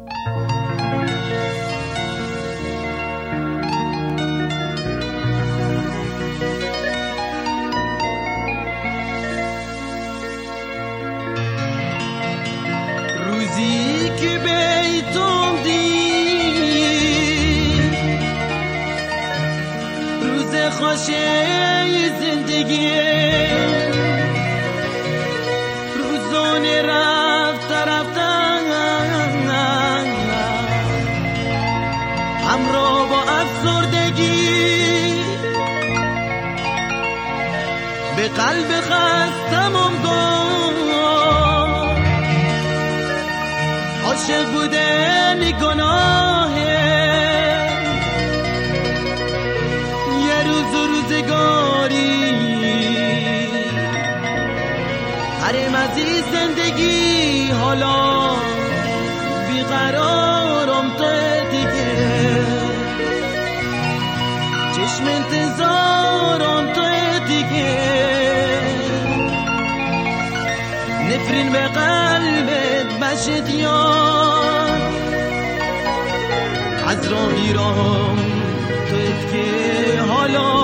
روزی که بیتم دید روز خوشی زندگی روزانه رفتن همراه با افسردگی به قلب خستم عاشق بودن گناهه یه روز و روزگاری حرم از این زندگی حالا بیقرارم تو دیگه چشم انتظارم تو دیگه نفرین به قلبت بشد یار از راه میرم تویت که حالا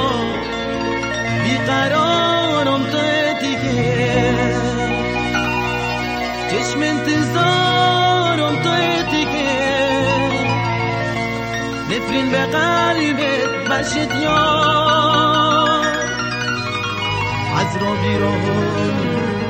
بیقرارم تو دیگه چشم انتظارم تو دیگه نفرین به قلبت بشد یار از راه میرم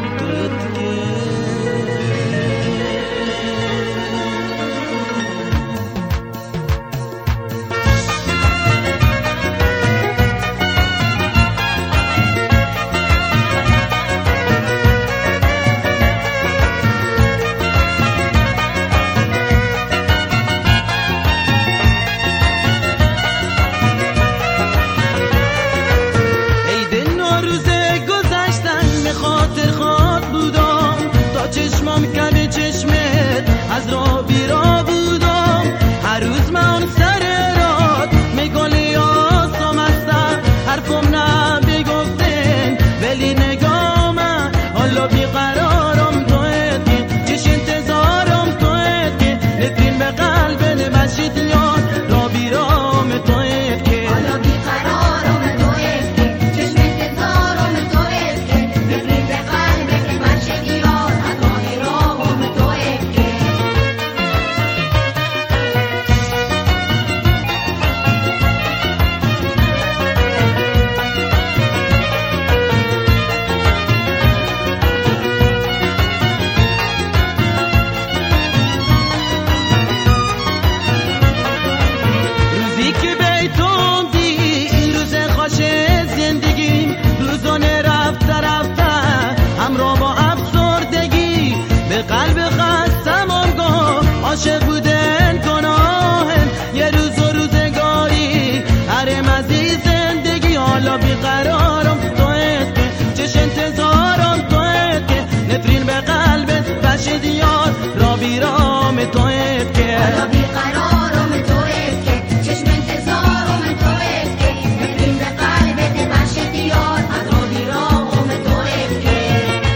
چشمام کم چشمت از راه بیرا بودم هر روز من سر راد میگلی آسام هستم حرفم نبگفتن ولی نگام حالا بیقرارم تویتی چش انتظارم تویتی نفرین به قلب نبشید یار را بیرام تویتی حالا بیقرارم تویتی چشم انتظارم تویتی نفرین به قلب نبشید یار قلب خستم عاشق بودن گناهم یه روز و روزگاری حرم از این زندگی حالا بیقرارم تویت که چش انتظارم تویت که نفرین به قلبت بشد یار را بیرام تویت که حالا بیقرارم تویت که چشم انتظارم تویت که نفرین به قلبت بشد یار را بیرام تویت که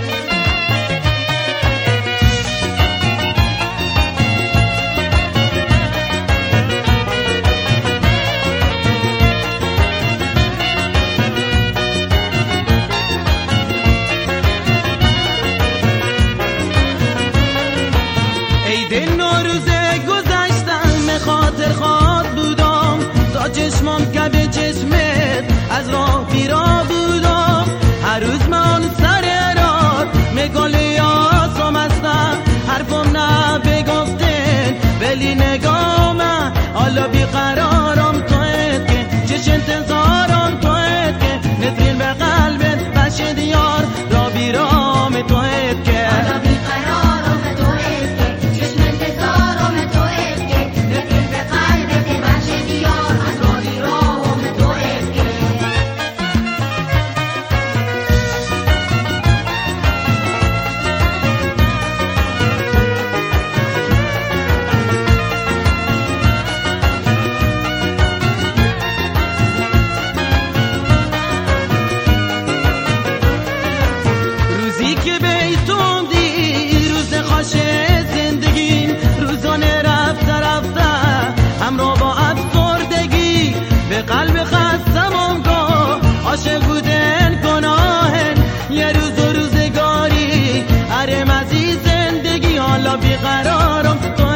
خاطر خواد بودم تا چشمام کب چشمت از راه بیرا بودم هر روز من سر راد میگلی آسام هستم حرفم نبگفتن ولی نگام حالا بیقرارم تویت که چش انتظارم تویت که نفرین به قلبت بشد یار را بیرام تویت که حالا بیقرارم تویت که چشم انتظارم تویت که نفرین به قلبت بشد یار را بیرام تویت که یه روز و روزگاری، هرم از این زندگی حالا بیقرارم.